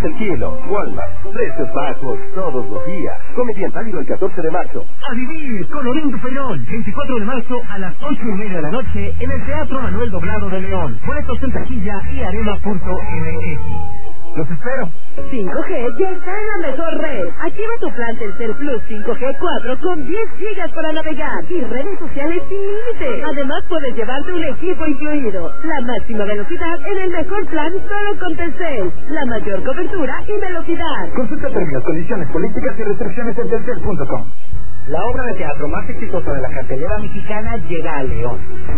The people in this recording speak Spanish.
pesos el kilo. Walmart, precios bajos todos los días. Come bien válido el 14 de marzo. A vivir con Olinto Peirón, 24 de marzo a las 8:30 de la noche en el Teatro Manuel Doblado de León. Boletos en taquilla y arema.mx. ¡Los espero! 5G ya está en la mejor red. Activa tu plan Telcel Plus 5G 4 con 10 gigas para navegar y redes sociales sin límite. Además puedes llevarte un equipo incluido. La máxima velocidad en el mejor plan solo con Telcel. La mayor cobertura y velocidad. Consulta términos, condiciones, políticas y restricciones en telcel.com. La obra de teatro más exitosa de la cartelera mexicana llega a León.